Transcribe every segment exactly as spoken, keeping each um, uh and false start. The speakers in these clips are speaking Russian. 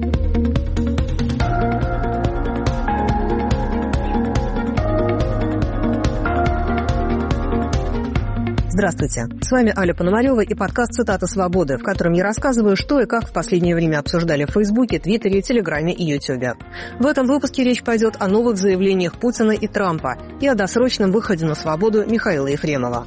Здравствуйте, с вами Аля Пономарева и подкаст «Цитата свободы», в котором я рассказываю, что и как в последнее время обсуждали в Фейсбуке, Твиттере, Телеграме и Ютубе. В этом выпуске речь пойдет о новых заявлениях Путина и Трампа и о досрочном выходе на свободу Михаила Ефремова.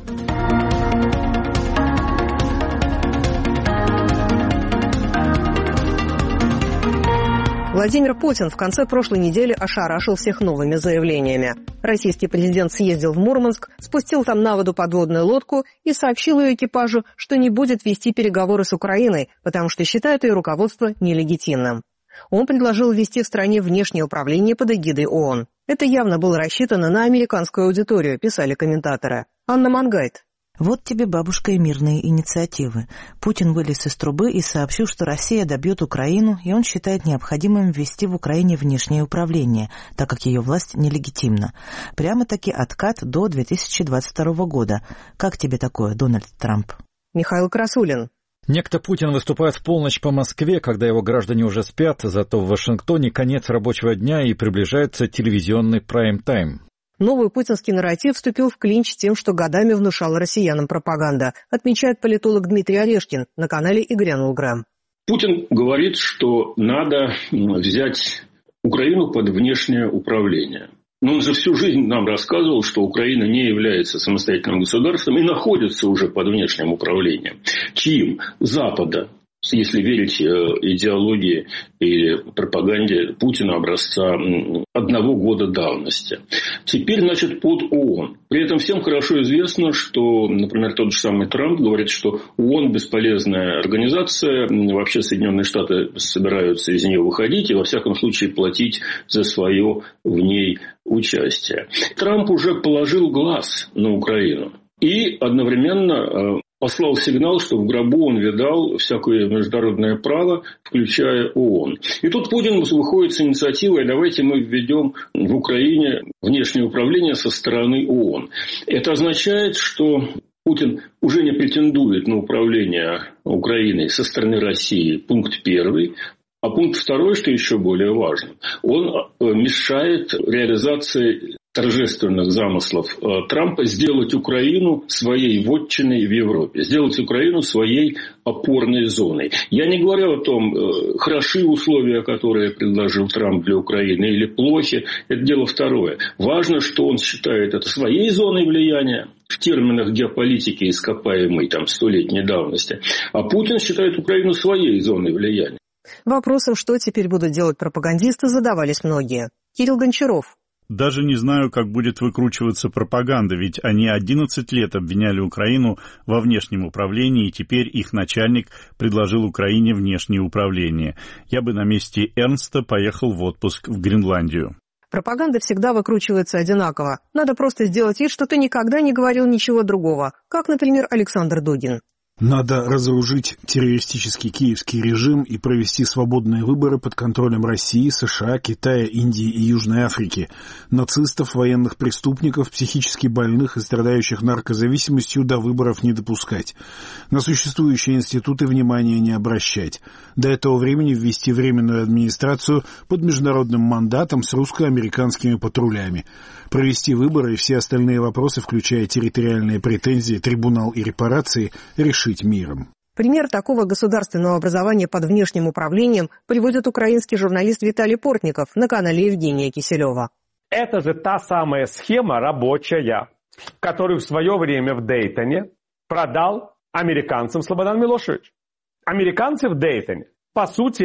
Владимир Путин в конце прошлой недели ошарашил всех новыми заявлениями. Российский президент съездил в Мурманск, спустил там на воду подводную лодку и сообщил ее экипажу, что не будет вести переговоры с Украиной, потому что считает ее руководство нелегитимным. Он предложил ввести в стране внешнее управление под эгидой ООН. Это явно было рассчитано на американскую аудиторию, писали комментаторы. Анна Мангайт. Вот тебе, бабушка, и мирные инициативы. Путин вылез из трубы и сообщил, что Россия добьет Украину, и он считает необходимым ввести в Украине внешнее управление, так как ее власть нелегитимна. Прямо-таки откат до две тысячи двадцать второго года. Как тебе такое, Дональд Трамп? Михаил Красулин. Некто Путин выступает в полночь по Москве, когда его граждане уже спят, зато в Вашингтоне конец рабочего дня и приближается телевизионный прайм-тайм. Новый путинский нарратив вступил в клинч с тем, что годами внушала россиянам пропаганда, отмечает политолог Дмитрий Орешкин на канале «И грянул грэм». Путин говорит, что надо взять Украину под внешнее управление. Но он же всю жизнь нам рассказывал, что Украина не является самостоятельным государством и находится уже под внешним управлением. Чьим? Запада. Если верить идеологии или пропаганде Путина образца одного года давности. Теперь, значит, под ООН. При этом всем хорошо известно, что, например, тот же самый Трамп говорит, что ООН бесполезная организация, вообще Соединенные Штаты собираются из нее выходить и, во всяком случае, платить за свое в ней участие. Трамп уже положил глаз на Украину и одновременно послал сигнал, что в гробу он видал всякое международное право, включая ООН. И тут Путин выходит с инициативой: давайте мы введем в Украине внешнее управление со стороны ООН. Это означает, что Путин уже не претендует на управление Украиной со стороны России, пункт первый. А пункт второй, что еще более важно, он мешает реализации торжественных замыслов Трампа сделать Украину своей вотчиной в Европе, сделать Украину своей опорной зоной. Я не говорю о том, хороши условия, которые предложил Трамп для Украины, или плохи. Это дело второе. Важно, что он считает это своей зоной влияния в терминах геополитики ископаемой там столетней давности, а Путин считает Украину своей зоной влияния. Вопросом, что теперь будут делать пропагандисты, задавались многие. Кирилл Гончаров. Даже не знаю, как будет выкручиваться пропаганда, ведь они одиннадцать лет обвиняли Украину во внешнем управлении, и теперь их начальник предложил Украине внешнее управление. Я бы на месте Эрнста поехал в отпуск в Гренландию. Пропаганда всегда выкручивается одинаково. Надо просто сделать вид, что ты никогда не говорил ничего другого, как, например, Александр Дугин. Надо разоружить террористический киевский режим и провести свободные выборы под контролем России, США, Китая, Индии и Южной Африки. Нацистов, военных преступников, психически больных и страдающих наркозависимостью до выборов не допускать. На существующие институты внимания не обращать. До этого времени ввести временную администрацию под международным мандатом с русско-американскими патрулями. Провести выборы и все остальные вопросы, включая территориальные претензии, трибунал и репарации, решить миром. Пример такого государственного образования под внешним управлением приводит украинский журналист Виталий Портников на канале Евгения Киселева. Это же та самая схема рабочая, которую в свое время в Дейтоне продал американцам Слободан Милошевич. Американцы в Дейтоне, по сути,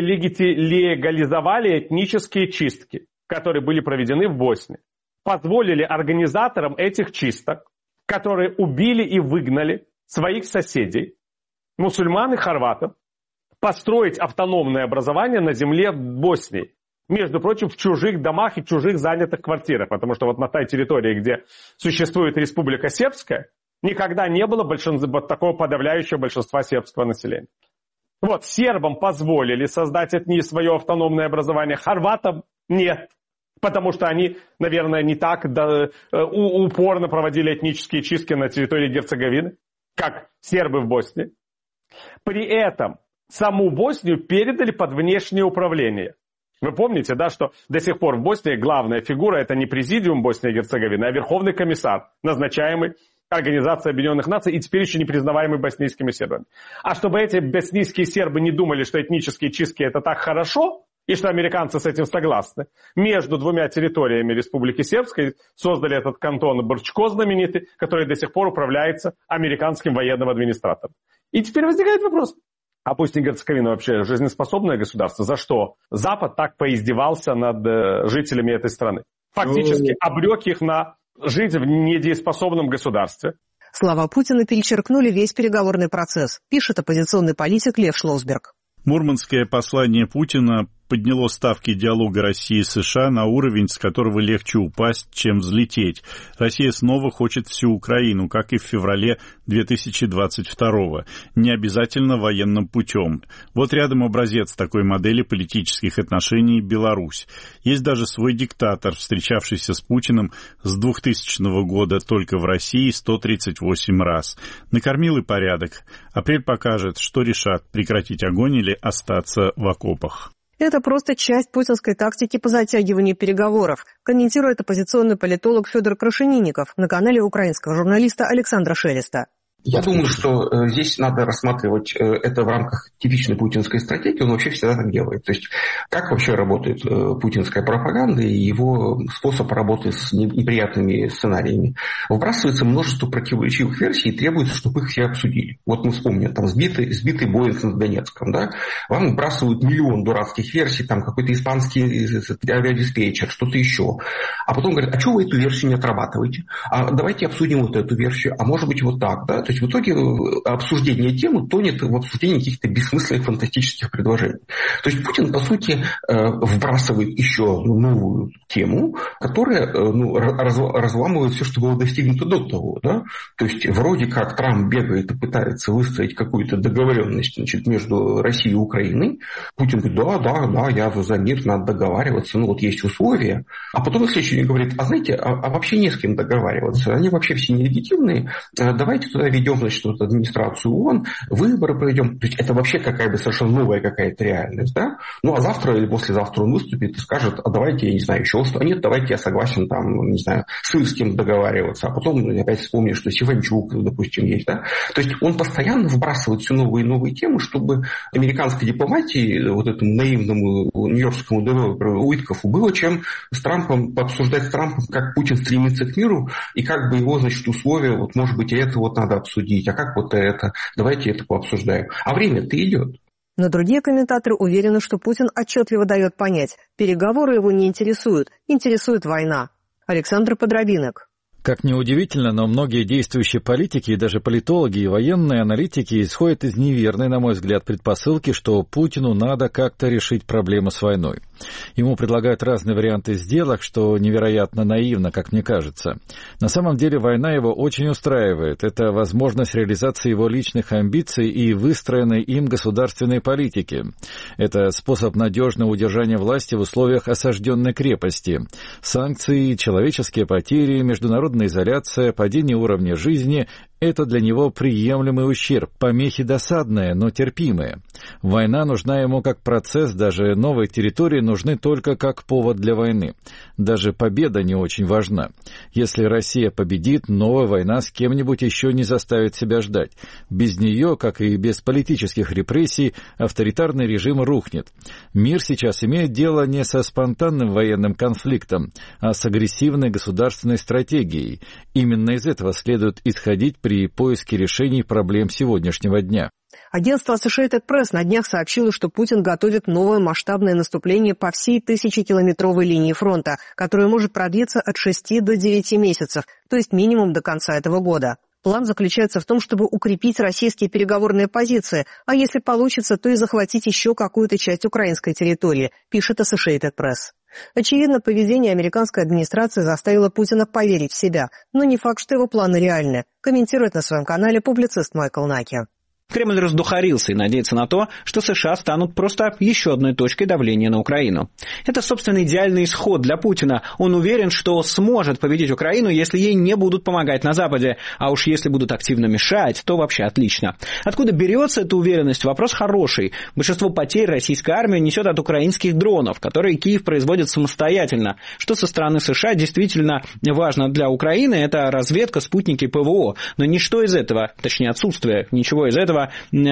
легализовали этнические чистки, которые были проведены в Боснии. Позволили организаторам этих чисток, которые убили и выгнали своих соседей, мусульман и хорватов, построить автономное образование на земле Боснии. Между прочим, в чужих домах и чужих занятых квартирах. Потому что вот на той территории, где существует Республика Сербская, никогда не было большинства, такого подавляющего большинства сербского населения. Вот, сербам позволили создать этни свое автономное образование, хорватам нет. Потому что они, наверное, не так да, у, упорно проводили этнические чистки на территории Герцеговины, как сербы в Боснии. При этом саму Боснию передали под внешнее управление. Вы помните, да, что до сих пор в Боснии главная фигура – это не президиум Боснии и Герцеговины, а верховный комиссар, назначаемый Организацией Объединенных Наций и теперь еще не признаваемый боснийскими сербами. А чтобы эти боснийские сербы не думали, что этнические чистки – это так хорошо, и что американцы с этим согласны, между двумя территориями Республики Сербской создали этот кантон Брчко знаменитый, который до сих пор управляется американским военным администратором. И теперь возникает вопрос. А Босния и Герцеговина вообще жизнеспособное государство? За что Запад так поиздевался над э, жителями этой страны? Фактически обрек их на жить в недееспособном государстве. Слова Путина перечеркнули весь переговорный процесс, пишет оппозиционный политик Лев Шлосберг. Мурманское послание Путина подняло ставки диалога России и США на уровень, с которого легче упасть, чем взлететь. Россия снова хочет всю Украину, как и в феврале две тысячи двадцать второго, не обязательно военным путем. Вот рядом образец такой модели политических отношений — Беларусь. Есть даже свой диктатор, встречавшийся с Путиным с двухтысячного года только в России сто тридцать восемь раз. Накормил и порядок. Апрель покажет, что решат — прекратить огонь или остаться в окопах. Это просто часть путинской тактики по затягиванию переговоров, комментирует оппозиционный политолог Федор Крашенинников на канале украинского журналиста Александра Шелеста. Я думаю, что э, здесь надо рассматривать э, это в рамках типичной путинской стратегии. Он вообще всегда так делает. То есть как вообще работает э, путинская пропаганда и его способ работы с неприятными сценариями. Вбрасывается множество противоречивых версий и требуется, чтобы их все обсудили. Вот мы вспомним, там сбитый, сбитый Боинг над Донецком. Да? Вам вбрасывают миллион дурацких версий, там какой-то испанский авиадиспетчер, что-то еще. А потом говорят, а что вы эту версию не отрабатываете? А давайте обсудим вот эту версию. А может быть вот так, да? То есть в итоге обсуждение темы тонет в обсуждении каких-то бессмысленных фантастических предложений. То есть Путин, по сути, вбрасывает еще новую тему, которая ну, разламывает все, что было достигнуто до того. Да? То есть вроде как Трамп бегает и пытается выстроить какую-то договоренность, значит, между Россией и Украиной. Путин говорит, да, да, да, я за мир, надо договариваться, ну вот есть условия. А потом в следующий день говорит, а знаете, а, а вообще не с кем договариваться, они вообще все нелегитимные, давайте туда ведем, значит, вот администрацию ООН, выборы проведем. То есть это вообще какая-то совершенно новая какая-то реальность, да? Ну, а завтра или послезавтра он выступит и скажет, а давайте, я не знаю, еще что. А нет, давайте я согласен, там, не знаю, с Ирским договариваться. А потом опять вспомню, что Севанчук, допустим, есть, да? То есть он постоянно вбрасывает все новые и новые темы, чтобы американской дипломатии, вот этому наивному нью-йоркскому девелоперу Уиткову было чем с Трампом, пообсуждать с Трампом, как Путин стремится к миру, и как бы его, значит, условия, вот, может быть, и это вот надо обсудить, а как вот это, давайте это пообсуждаем. А время-то идет. Но другие комментаторы уверены, что Путин отчетливо дает понять, переговоры его не интересуют, интересует война. Александр Подробинок. Как ни удивительно, но многие действующие политики и даже политологи и военные аналитики исходят из неверной, на мой взгляд, предпосылки, что Путину надо как-то решить проблему с войной. Ему предлагают разные варианты сделок, что невероятно наивно, как мне кажется. На самом деле война его очень устраивает. Это возможность реализации его личных амбиций и выстроенной им государственной политики. Это способ надежного удержания власти в условиях осажденной крепости. Санкции, человеческие потери, международные изоляция, падение уровня жизни – это для него приемлемый ущерб, помехи досадные, но терпимые. Война нужна ему как процесс, даже новые территории нужны только как повод для войны. Даже победа не очень важна. Если Россия победит, новая война с кем-нибудь еще не заставит себя ждать. Без нее, как и без политических репрессий, авторитарный режим рухнет. Мир сейчас имеет дело не со спонтанным военным конфликтом, а с агрессивной государственной стратегией. Именно из этого следует исходить при поиске решений проблем сегодняшнего дня. Агентство Associated Press на днях сообщило, что Путин готовит новое масштабное наступление по всей тысячекилометровой линии фронта, которое может продлиться от шести до девяти месяцев, то есть минимум до конца этого года. План заключается в том, чтобы укрепить российские переговорные позиции, а если получится, то и захватить еще какую-то часть украинской территории, пишет Associated Press. Очевидно, поведение американской администрации заставило Путина поверить в себя, но не факт, что его планы реальны, комментирует на своем канале публицист Майкл Наки. Кремль раздухарился и надеется на то, что США станут просто еще одной точкой давления на Украину. Это, собственно, идеальный исход для Путина. Он уверен, что сможет победить Украину, если ей не будут помогать на Западе. А уж если будут активно мешать, то вообще отлично. Откуда берется эта уверенность? Вопрос хороший. Большинство потерь российская армия несет от украинских дронов, которые Киев производит самостоятельно. Что со стороны США действительно важно для Украины, это разведка, спутники, ПВО. Но ничто из этого, точнее отсутствие ничего из этого,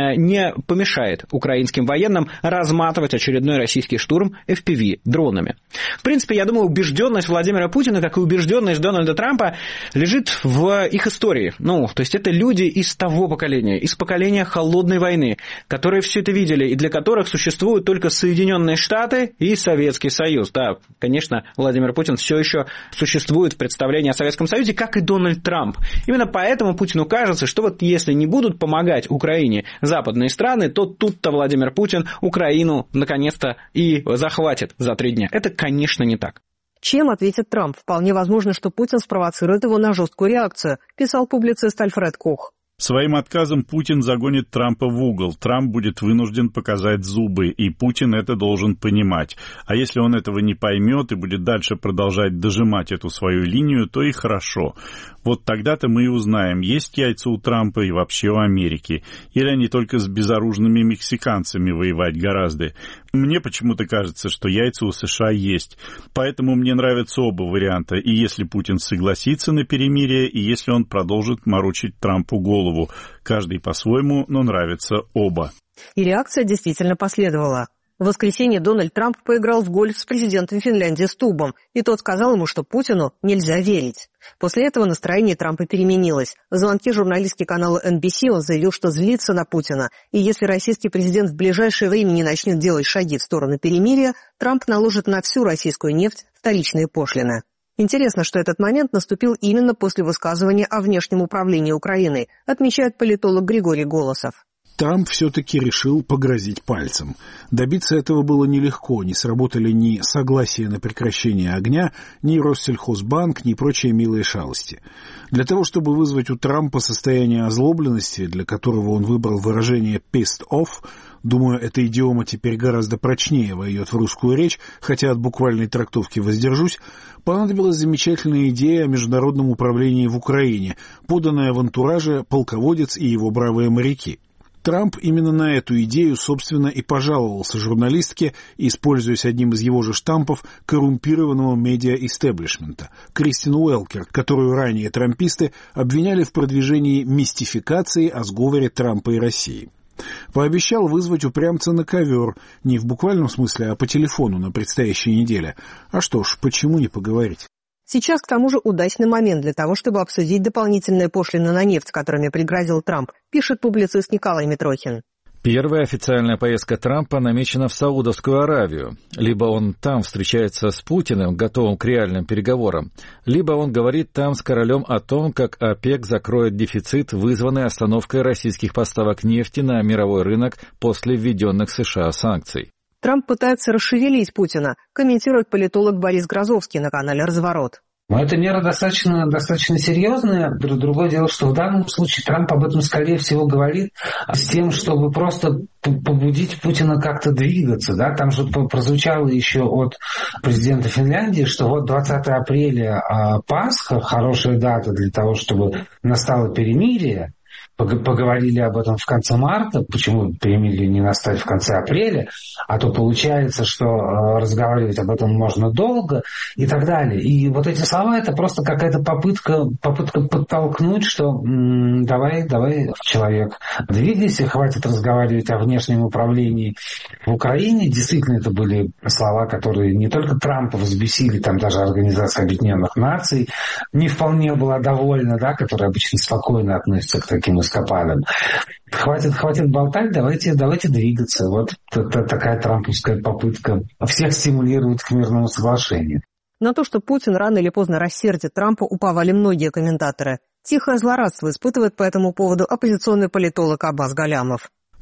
не помешает украинским военным разматывать очередной российский штурм эф пи ви-дронами. В принципе, я думаю, убежденность Владимира Путина, как и убежденность Дональда Трампа, лежит в их истории. Ну, то есть это люди из того поколения, из поколения холодной войны, которые все это видели и для которых существуют только Соединенные Штаты и Советский Союз. Да, конечно, Владимир Путин все еще существует в представлении о Советском Союзе, как и Дональд Трамп. Именно поэтому Путину кажется, что вот если не будут помогать Украине западные страны, то тут-то Владимир Путин Украину наконец-то и захватит за три дня. Это, конечно, не так. Чем ответит Трамп? Вполне возможно, что Путин спровоцирует его на жесткую реакцию, писал публицист Альфред Кох. Своим отказом Путин загонит Трампа в угол. Трамп будет вынужден показать зубы, и Путин это должен понимать. А если он этого не поймет и будет дальше продолжать дожимать эту свою линию, то и хорошо. Вот тогда-то мы и узнаем, есть яйца у Трампа и вообще у Америки. Или они только с безоружными мексиканцами воевать гораздо. Мне почему-то кажется, что яйца у США есть. Поэтому мне нравятся оба варианта. И если Путин согласится на перемирие, и если он продолжит морочить Трампу голову. Каждый по-своему, но нравятся оба. И реакция действительно последовала. В воскресенье Дональд Трамп поиграл в гольф с президентом Финляндии Стубом, и тот сказал ему, что Путину нельзя верить. После этого настроение Трампа переменилось. В звонке журналистке канала эн би си он заявил, что злится на Путина, и если российский президент в ближайшее время не начнет делать шаги в сторону перемирия, Трамп наложит на всю российскую нефть вторичные пошлины. Интересно, что этот момент наступил именно после высказывания о внешнем управлении Украиной, отмечает политолог Григорий Голосов. Трамп все-таки решил погрозить пальцем. Добиться этого было нелегко, не сработали ни согласие на прекращение огня, ни Россельхозбанк, ни прочие милые шалости. Для того, чтобы вызвать у Трампа состояние озлобленности, для которого он выбрал выражение «pissed off», думаю, эта идиома теперь гораздо прочнее войдет в русскую речь, хотя от буквальной трактовки воздержусь, понадобилась замечательная идея о международном управлении в Украине, поданная в антураже «Полководец и его бравые моряки». Трамп именно на эту идею, собственно, и пожаловался журналистке, используясь одним из его же штампов коррумпированного медиа-истеблишмента, Кристин Уэлкер, которую ранее трамписты обвиняли в продвижении мистификации о сговоре Трампа и России. Пообещал вызвать упрямца на ковер, не в буквальном смысле, а по телефону на предстоящей неделе. А что ж, почему не поговорить? Сейчас, к тому же, удачный момент для того, чтобы обсудить дополнительные пошлины на нефть, которыми пригрозил Трамп, пишет публицист Николай Митрохин. Первая официальная поездка Трампа намечена в Саудовскую Аравию. Либо он там встречается с Путиным, готовым к реальным переговорам, либо он говорит там с королем о том, как ОПЕК закроет дефицит, вызванный остановкой российских поставок нефти на мировой рынок после введенных США санкций. Трамп пытается расшевелить Путина, комментирует политолог Борис Грозовский на канале «Разворот». Но эта мера достаточно, достаточно серьезная. Другое дело, что в данном случае Трамп об этом, скорее всего, говорит с тем, чтобы просто побудить Путина как-то двигаться. Да? Там же прозвучало еще от президента Финляндии, что вот двадцатого апреля Пасха, хорошая дата для того, чтобы настало перемирие. Поговорили об этом в конце марта, почему перемирие не настать в конце апреля, а то получается, что разговаривать об этом можно долго и так далее. И вот эти слова — это просто какая-то попытка, попытка подтолкнуть, что м- давай, давай, человек, двигайся, хватит разговаривать о внешнем управлении в Украине. Действительно, это были слова, которые не только Трампа взбесили, там даже Организация Объединенных Наций не вполне была довольна, да, которая обычно спокойно относится к таким эскападам. Хватит, хватит болтать, давайте, давайте двигаться. Вот это такая трамповская попытка всех стимулировать к мирному соглашению. На то, что Путин рано или поздно рассердит Трампа, уповали многие комментаторы. Тихое злорадство испытывает по этому поводу оппозиционный политолог Аббас Галямов.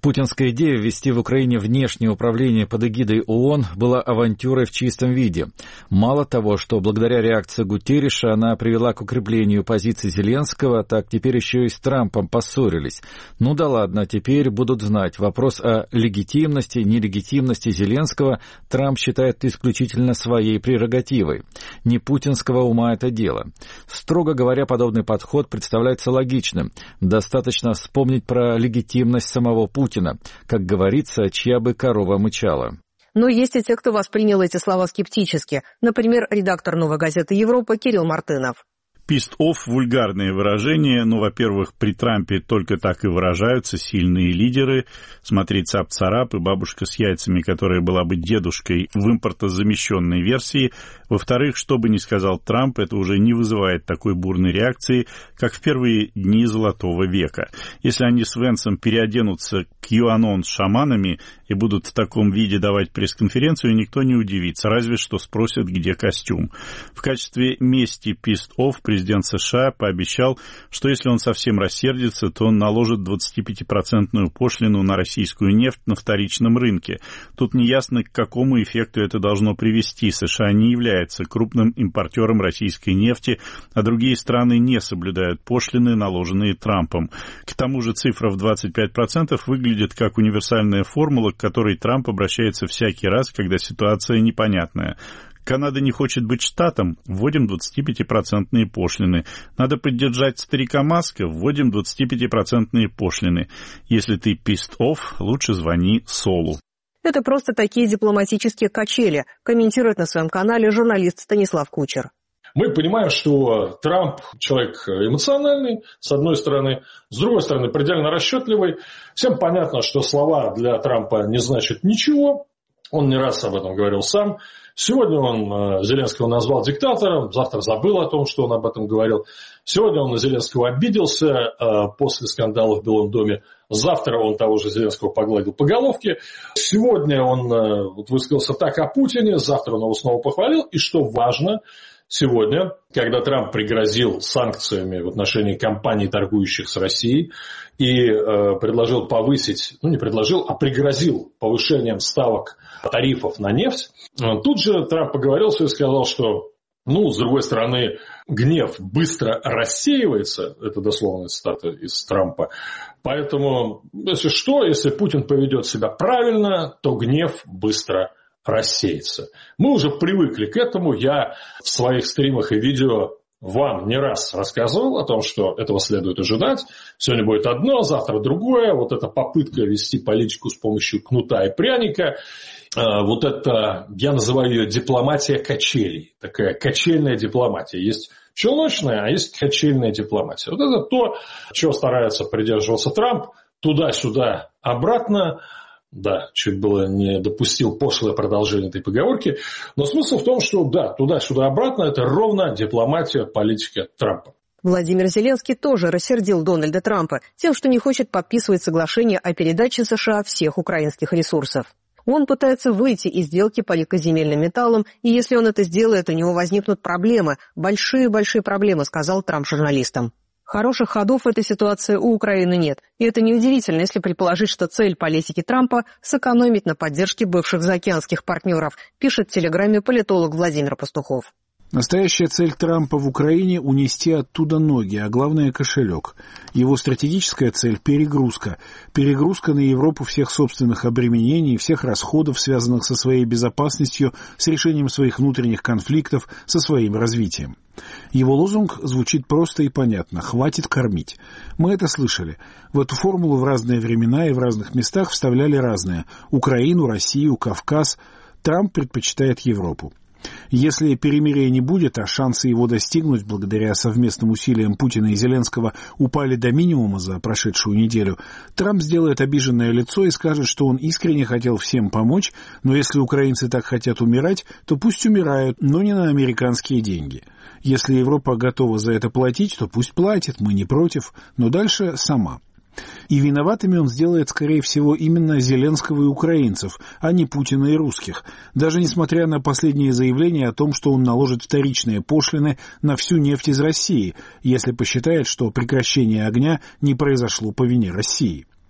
Путинская идея ввести в Украине внешнее управление под эгидой ООН была авантюрой в чистом виде. Мало того, что благодаря реакции Гутерриша она привела к укреплению позиций Зеленского, так теперь еще и с Трампом поссорились. Ну да ладно, теперь будут знать. Вопрос о легитимности, нелегитимности Зеленского Трамп считает исключительно своей прерогативой. Не путинского ума это дело. Строго говоря, подобный подход представляется логичным. Достаточно вспомнить про легитимность самого Путина. Путина, как говорится, чья бы корова мычала. Но есть и те, кто воспринял эти слова скептически. Например, редактор «Новой газеты Европа» Кирилл Мартынов. Пист-офф – вульгарное выражение. Ну, во-первых, при Трампе только так и выражаются сильные лидеры. Смотри, цап-царап и бабушка с яйцами, которая была бы дедушкой в импортозамещенной версии. Во-вторых, что бы ни сказал Трамп, это уже не вызывает такой бурной реакции, как в первые дни Золотого века. Если они с Венсом переоденутся QAnon с шаманами и будут в таком виде давать пресс-конференцию, никто не удивится, разве что спросят, где костюм. В качестве мести пист-офф президент США пообещал, что если он совсем рассердится, то он наложит двадцатипятипроцентную пошлину на российскую нефть на вторичном рынке. Тут неясно, к какому эффекту это должно привести. США не является крупным импортером российской нефти, а другие страны не соблюдают пошлины, наложенные Трампом. К тому же цифра в двадцать пять процентов выглядит как универсальная формула, к которой Трамп обращается всякий раз, когда ситуация непонятная. Канада не хочет быть штатом, вводим двадцатипятипроцентные пошлины. Надо поддержать старика Маска, вводим двадцатипятипроцентные пошлины. Если ты pissed-off, лучше звони Солу. Это просто такие дипломатические качели, комментирует на своем канале журналист Станислав Кучер. Мы понимаем, что Трамп человек эмоциональный, с одной стороны, с другой стороны, предельно расчетливый. Всем понятно, что слова для Трампа не значат ничего. Он не раз об этом говорил сам. Сегодня он Зеленского назвал диктатором, завтра забыл о том, что он об этом говорил. Сегодня он на Зеленского обиделся после скандала в Белом доме. Завтра он того же Зеленского погладил по головке. Сегодня он высказался так о Путине, завтра он его снова похвалил. И что важно, сегодня, когда Трамп пригрозил санкциями в отношении компаний, торгующих с Россией, и э, предложил повысить, ну не предложил, а пригрозил повышением ставок тарифов на нефть, тут же Трамп поговорился и сказал, что, ну, с другой стороны, гнев быстро рассеивается, это дословная цитата из Трампа, поэтому, если что, если Путин поведет себя правильно, то гнев быстро рассеется. Мы уже привыкли к этому. Я в своих стримах и видео вам не раз рассказывал о том, что этого следует ожидать. Сегодня будет одно, завтра другое. Вот эта попытка вести политику с помощью кнута и пряника. Вот это, я называю ее дипломатия качелей. Такая качельная дипломатия. Есть челночная, а есть качельная дипломатия. Вот это то, чего старается придерживаться Трамп. Туда-сюда, обратно. Да, чуть было не допустил пошлое продолжение этой поговорки. Но смысл в том, что да, туда-сюда обратно это ровно дипломатия, политика Трампа. Владимир Зеленский тоже рассердил Дональда Трампа тем, что не хочет подписывать соглашение о передаче США всех украинских ресурсов. Он пытается выйти из сделки по редкоземельным металлам, и если он это сделает, у него возникнут проблемы, большие-большие проблемы, сказал Трамп журналистам. Хороших ходов в этой ситуации у Украины нет, и это неудивительно, если предположить, что цель политики Трампа – сэкономить на поддержке бывших заокеанских партнеров, пишет в Телеграме политолог Владимир Пастухов. Настоящая цель Трампа в Украине – унести оттуда ноги, а главное – кошелек. Его стратегическая цель – перегрузка. Перегрузка на Европу всех собственных обременений, всех расходов, связанных со своей безопасностью, с решением своих внутренних конфликтов, со своим развитием. Его лозунг звучит просто и понятно – «хватит кормить». Мы это слышали. В эту формулу в разные времена и в разных местах вставляли разное – Украину, Россию, Кавказ. Трамп предпочитает Европу. Если перемирия не будет, а шансы его достигнуть благодаря совместным усилиям Путина и Зеленского упали до минимума за прошедшую неделю, Трамп сделает обиженное лицо и скажет, что он искренне хотел всем помочь, но если украинцы так хотят умирать, то пусть умирают, но не на американские деньги. Если Европа готова за это платить, то пусть платит, мы не против, но дальше сама. И виноватыми он сделает, скорее всего, именно Зеленского и украинцев, а не Путина и русских, даже несмотря на последние заявления о том, что он наложит вторичные пошлины на всю нефть из России, если посчитает, что прекращение огня не произошло по вине России.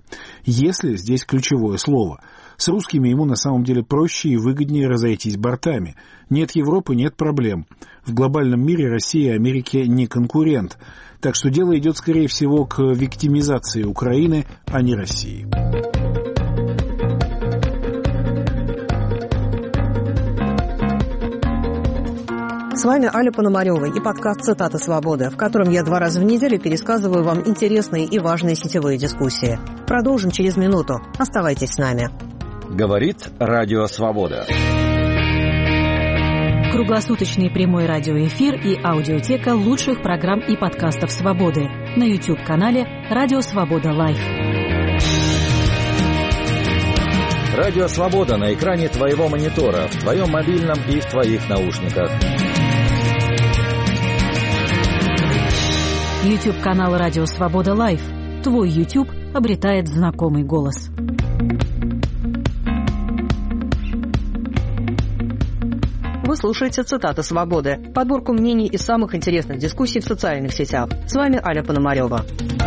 Если здесь ключевое слово. С русскими ему на самом деле проще и выгоднее разойтись бортами. Нет Европы, нет проблем. В глобальном мире Россия Америке не конкурент. Так что дело идет, скорее всего, к виктимизации Украины, а не России. С вами Аля Пономарева и подкаст «Цитаты свободы», в котором я два раза в неделю пересказываю вам интересные и важные сетевые дискуссии. Продолжим через минуту. Оставайтесь с нами. Говорит Радио Свобода. Круглосуточный прямой радиоэфир и аудиотека лучших программ и подкастов «Свободы» на YouTube-канале «Радио Свобода Лайв». Радио Свобода на экране твоего монитора, в твоем мобильном и в твоих наушниках. YouTube-канал «Радио Свобода Лайв». Твой YouTube обретает знакомый голос. Вы слушаете «Цитаты свободы», подборку мнений из самых интересных дискуссий в социальных сетях. С вами Аля Пономарева.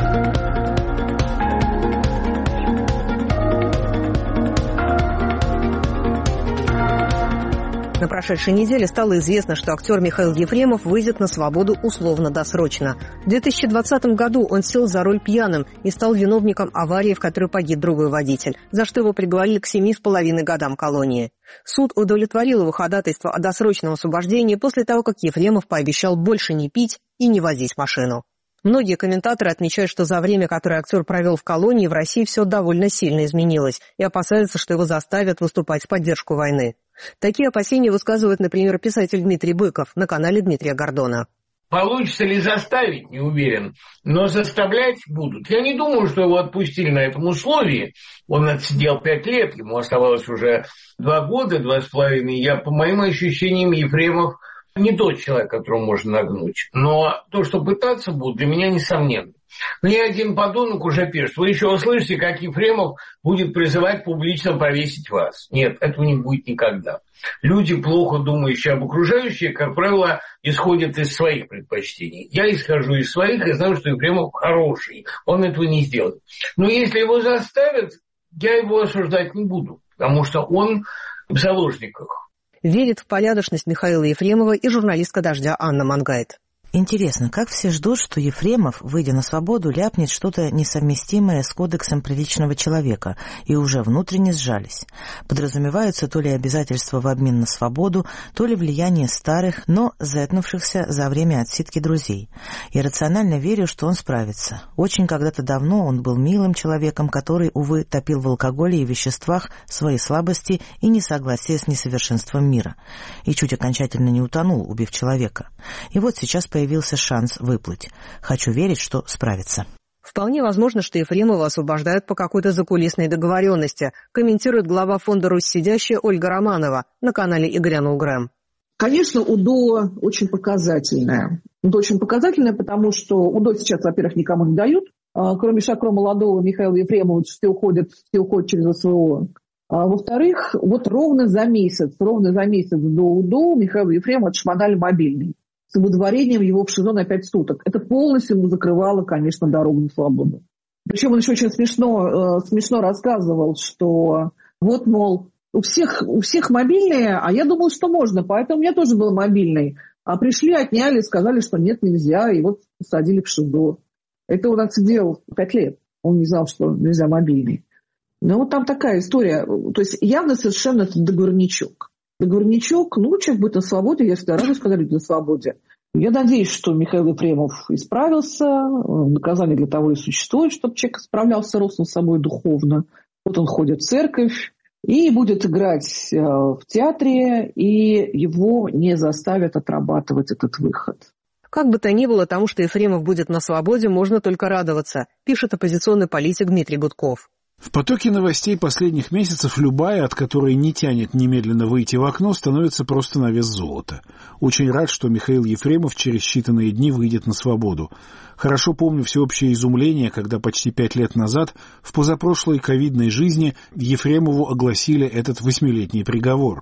На прошедшей неделе стало известно, что актер Михаил Ефремов выйдет на свободу условно-досрочно. В две тысячи двадцатом году он сел за руль пьяным и стал виновником аварии, в которой погиб другой водитель, за что его приговорили к семи с половиной годам колонии. Суд удовлетворил его ходатайство о досрочном освобождении после того, как Ефремов пообещал больше не пить и не водить машину. Многие комментаторы отмечают, что за время, которое актер провел в колонии, в России все довольно сильно изменилось и опасаются, что его заставят выступать в поддержку войны. Такие опасения высказывает, например, писатель Дмитрий Быков на канале Дмитрия Гордона. Получится ли заставить, не уверен, но заставлять будут. Я не думаю, что его отпустили на этом условии. Он отсидел пять лет, ему оставалось уже два года, два с половиной. Я, по моим ощущениям, Ефремов не тот человек, которого можно нагнуть. Но то, что пытаться будут, для меня несомненно. Мне один подонок уже пишет: вы еще услышите, как Ефремов будет призывать публично повесить вас. Нет, этого не будет никогда. Люди, плохо думающие об окружающих, как правило, исходят из своих предпочтений. Я исхожу из своих и знаю, что Ефремов хороший. Он этого не сделает. Но если его заставят, я его осуждать не буду, потому что он в заложниках. Верит в порядочность Михаила Ефремова и журналистка «Дождя» Анна Мангайт. Интересно, как все ждут, что Ефремов, выйдя на свободу, ляпнет что-то несовместимое с кодексом приличного человека, и уже внутренне сжались. Подразумеваются то ли обязательства в обмен на свободу, то ли влияние старых, но зэтнувшихся за время отсидки друзей. Я рационально верю, что он справится. Очень когда-то давно он был милым человеком, который, увы, топил в алкоголе и веществах свои слабости и несогласие с несовершенством мира. И чуть окончательно не утонул, убив человека. И вот сейчас появился шанс выплыть. Хочу верить, что справится. Вполне возможно, что Ефремова освобождают по какой-то закулисной договоренности, комментирует глава фонда «Русь сидящая» Ольга Романова на канале Игоря Нулгрэм. Конечно, УДО очень показательное. УДО очень показательное, потому что УДО сейчас, во-первых, никому не дают. Кроме Шакро молодого Михаила Ефремова, все уходят, все уходят через СВО. А во-вторых, вот ровно за месяц, ровно за месяц до УДО Михаила Ефремова отшмонали мобильный с выдворением его в ШИЗО на пять суток. Это полностью ему закрывало, конечно, дорогу на свободу. Причем он еще очень смешно, э, смешно рассказывал, что вот, мол, у всех, у всех мобильные, а я думал, что можно, поэтому у меня тоже был мобильный. А пришли, отняли, сказали, что нет, нельзя, и вот посадили в ШИЗО. Это он отсидел пять лет. Он не знал, что нельзя мобильный. Ну, вот там такая история. То есть явно совершенно это договорничок. Договорничок, ну, человек будет на свободе, я всегда рада, что люди на свободе. Я надеюсь, что Михаил Ефремов исправился, наказание для того и существует, чтобы человек справлялся рост над собой духовно. Вот он ходит в церковь и будет играть в театре, и его не заставят отрабатывать этот выход. Как бы то ни было, тому, что Ефремов будет на свободе, можно только радоваться, пишет оппозиционный политик Дмитрий Гудков. В потоке новостей последних месяцев любая, от которой не тянет немедленно выйти в окно, становится просто на вес золота. Очень рад, что Михаил Ефремов через считанные дни выйдет на свободу. Хорошо помню всеобщее изумление, когда почти пять лет назад в позапрошлой ковидной жизни Ефремову огласили этот восьмилетний приговор.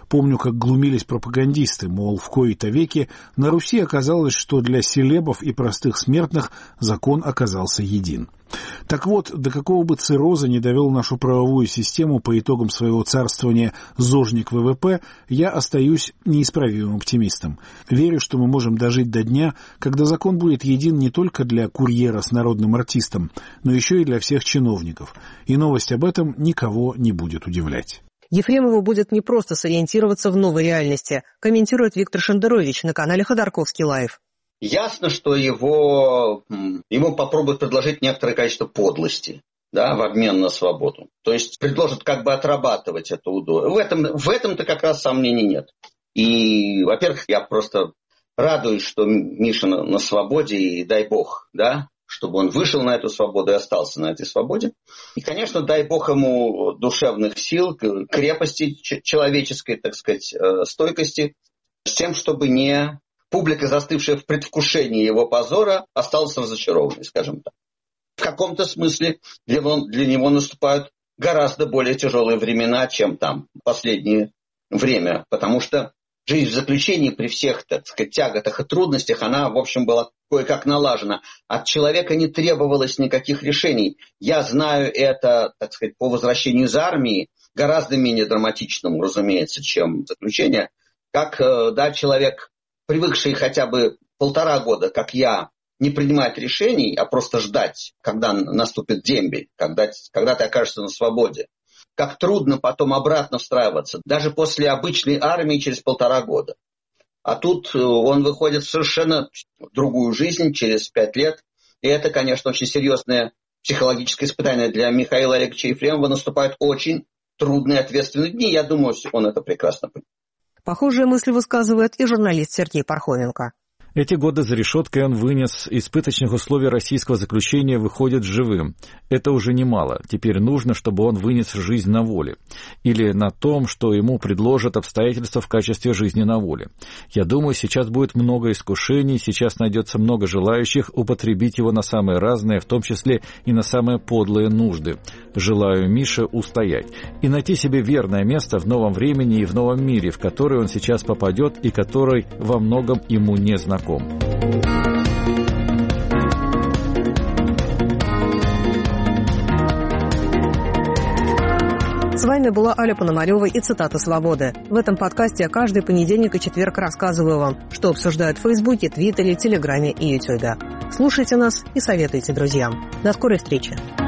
Помню, как глумились пропагандисты, мол, в кои-то веки на Руси оказалось, что для селебов и простых смертных закон оказался един. Так вот, до какого бы цирроза не довел нашу правовую систему по итогам своего царствования зожник вэ вэ пэ, я остаюсь неисправимым оптимистом. Верю, что мы можем дожить до дня, когда закон будет един не только для курьера с народным артистом, но еще и для всех чиновников. И новость об этом никого не будет удивлять. Ефремову будет непросто сориентироваться в новой реальности, комментирует Виктор Шендерович на канале Ходорковский Лайв. Ясно, что его, ему попробуют предложить некоторое количество подлости, да, в обмен на свободу. То есть предложат как бы отрабатывать эту удою. В этом, в этом-то как раз сомнений нет. И, во-первых, я просто радуюсь, что Миша на, на свободе, и дай бог, да, чтобы он вышел на эту свободу и остался на этой свободе. И, конечно, дай бог ему душевных сил, крепости человеческой, так сказать, стойкости, с тем, чтобы не... Публика, застывшая в предвкушении его позора, осталась разочарованной, скажем так. В каком-то смысле для него, для него наступают гораздо более тяжелые времена, чем там последнее время. Потому что жизнь в заключении при всех, так сказать, тяготах и трудностях, она, в общем, была кое-как налажена. От человека не требовалось никаких решений. Я знаю это, так сказать, по возвращению из армии, гораздо менее драматичному, разумеется, чем заключение. Как, да, человек... привыкший хотя бы полтора года, как я, не принимать решений, а просто ждать, когда наступит дембель, когда, когда ты окажешься на свободе. Как трудно потом обратно встраиваться, даже после обычной армии через полтора года. А тут он выходит в совершенно другую жизнь через пять лет. И это, конечно, очень серьезное психологическое испытание для Михаила Олеговича Ефремова. Наступают очень трудные, ответственные дни. Я думаю, он это прекрасно понимает. Похожие мысли высказывает и журналист Сергей Пархоменко. Эти годы за решеткой он вынес из пыточных условий российского заключения, выходит живым. Это уже немало. Теперь нужно, чтобы он вынес жизнь на воле. Или на том, что ему предложат обстоятельства в качестве жизни на воле. Я думаю, сейчас будет много искушений, сейчас найдется много желающих употребить его на самые разные, в том числе и на самые подлые нужды. Желаю Мише устоять и найти себе верное место в новом времени и в новом мире, в который он сейчас попадет и который во многом ему не знаком. С вами была Аля Пономарева и цитата «Свободы». В этом подкасте я каждый понедельник и четверг рассказываю вам, что обсуждают в Фейсбуке, Твиттере, Телеграме и Ютубе. Слушайте нас и советуйте друзьям. До скорой встречи.